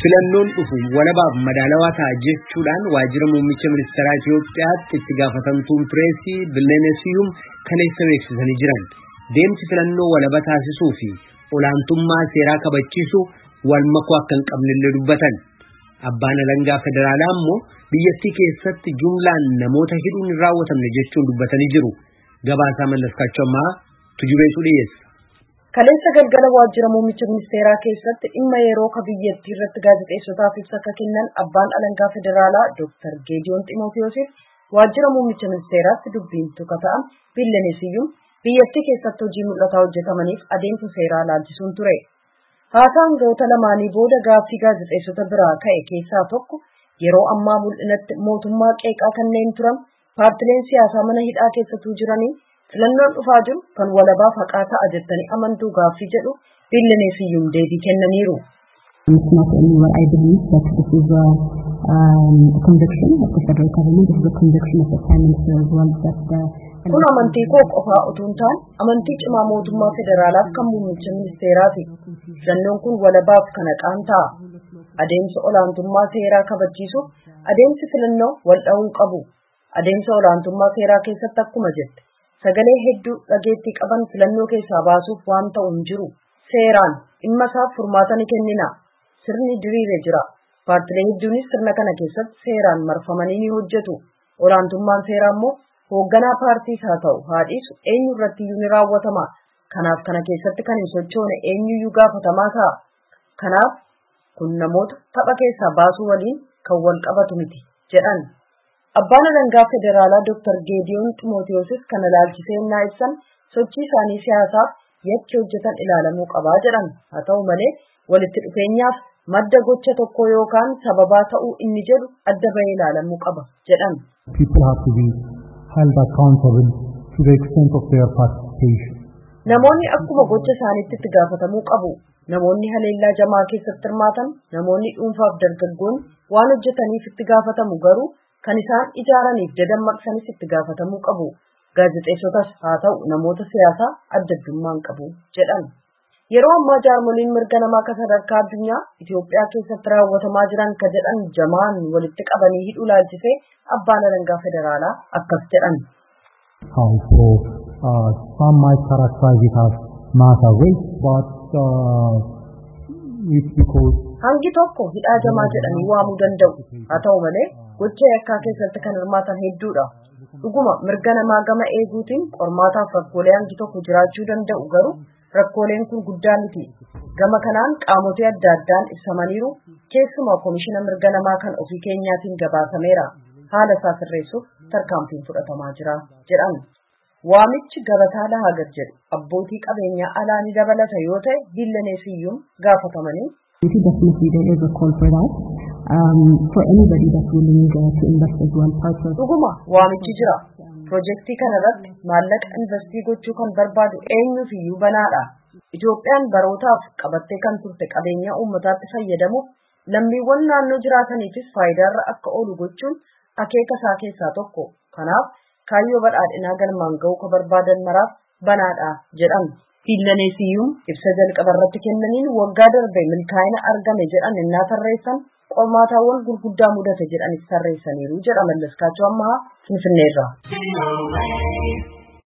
Filannoon dhufu walabaaf madaalawaa ta'a jechuudhaan waajjira muummicha ministeeraa Itoophiyaatti itti gaafatamtuun pireesii Billeenee Siyuum kaleessa beeksisanii jiran. Deemsi filannoo walaba taasisuu fi olaantummaa seeraa kabachiisuu wal makuu akka hin qabnellee dubbatan. Abbaan alangaa federaalaa immoo biyyattii keessatti jumlaan namoota hidhuun hin raawwatamne jechuun dubbatanii jiru. Gabaasaa Mallaskaachommaa Tujubeetu dhiyeessa. Kaleessa galgala waajjira muummicha ministeeraa keessatti dhimma yeroo ka biyyattii irratti gaazexeessotaaf ibsa akka kennan abbaan alangaa federaalaa Dr. Geediyoon Ximootiyoosiif waajjira muummicha ministeeraatti dubbiintu ka ta'an Billeenee Siyuum biyyattii keessatti hojii mul'ataa hojjetamaniif adeemsa seeraa laalchisuun ture. Haasaan goota lamaanii booda gaaffii gaazexeessota biraa ka'e keessaa tokko yeroo ammaa mul'inatti mootummaa qeeqaa kanneen turan paartileen siyaasaa mana hidhaa keessattuu jiranii filannoon dhufaa jiru kan walabaaf haqaa ta'a jettanii amantuu gaaffii jedhu Billeenee Siyuum deebii kennaniiru. I believe that this is a conviction of the federal government, this is a conviction of the Prime Minister as well. Kun amantii koo qofaa utuu hin taane amantii cimaa mootummaa federaalaaf kan muummicha ministeeraati. Filannoon kun walabaaf kan haqaan ta'a. Adeemsa olaantummaa seeraa kabachiisuuf adeemsi filannoo wal dha'uu qabu. Adeemsa olaantummaa seeraa keessatti akkuma jette sagalee hedduu dhageettii qaban filannoo keessaa baasuuf waan ta'u hin jiru. Seeraan dhimma isaaf furmaata ni kennina. Sirni diriiree jira. Paartilee hedduunis sirna kana keessatti seeraan marfamanii ni hojjetu. Olaantummaan seeraa immoo hoogganaa paartiis haa ta'u haadhiisu eenyu irratti iyyuu ni raawwatama. Kanaaf kana keessatti kan hin sochoone eenyuyyuu gaafatamaa ta'a. Kanaaf kun namoota tapha keessaa baasuu waliin kan wal qabatu miti jedhan. Abbaan alangaa federaalaa Dr. Geediyoon Ximootiyoosiif kana laalchisee innaa ibsan sochii isaanii siyaasaaf yakki hojjetan ilaalamuu qabaa jedhan. Haa ta'u malee walitti dhufeenyaaf madda gocha tokko yookaan sababaa ta'uu inni jedhu adda bahee ilaalamuu qaba jedhan. People have to be held accountable to the extent of their participation. Namoonni akkuma gocha isaaniitti itti gaafatamuu qabu. Namoonni haleellaa jamaa keessatti hirmaatan, namoonni dhuunfaaf dargaggoonni waan hojjetaniif itti gaafatamu garuu kan isaan ijaaraniif dadammaqsanis itti gaafatamuu qabu. Gaazexeessotas haa ta'u namoota siyaasaa adda addummaan qabu jedhan. Yeroo ammaa jaarmoliin mirga namaa kan sadarkaa addunyaa Itoophiyaa keessatti raawwatamaa jiran ka jedhan jamaan walitti qabanii hidhuu laalchisee abbaan alangaa federaalaa akkas jedhan. Some might characterize it as mass arrest, but it's because hangi tokko hidhaa jamaa jedhanii waamuu danda'u. Haa ta'u malee gocha yakkaa keessatti kan hirmaatan hedduudha. Dhuguma mirga namaa gama eeguutiin qormaataaf rakkoolee hangi tokko jiraachuu danda'u garuu rakkooleen kun guddaa miti. Gama kanaan qaamotii adda addaan ibsamaniiru keessumaa koomishina mirga namaa kan ofii keenyaatiin gabaasameera. Haala isaa sirreessuuf tarkaanfiin fudhatamaa jira jedhan. Waamichi gabataa lahagar jedhu abbootii qabeenyaa alaa ni dabalata yoo ta'e Billeenee Siyuum gaafatamanii. Definitely there is a call for that. For anybody that's willing to invest as well. Dhuguma waamichi jira. Projektii kanarratti maallaqa investii gochuu kan barbaadu eenyuuf iyyuu banaadha. Itoophiyaan barootaaf qabattee kan turte qabeenya uummataatti fayyadamuuf lammiiwwan naannoo jiraataniifis faayidaarra akka oolu gochuun akeeka isaa keessaa tokko. Kanaaf kaayyoo badhaadhinaa galmaan ga'uu ka barbaadan maraaf banaadha jedhan. Billeenee Siyuum ibsa jalqaba irratti kennaniin waggaa darbe milkaa'ina argame jedhan innaa tarreessan qormaataawwan gurguddaa mudate jedhanis tarreessaniiru jedha Mallaskaachoo Ammahaa Finfinneerraa.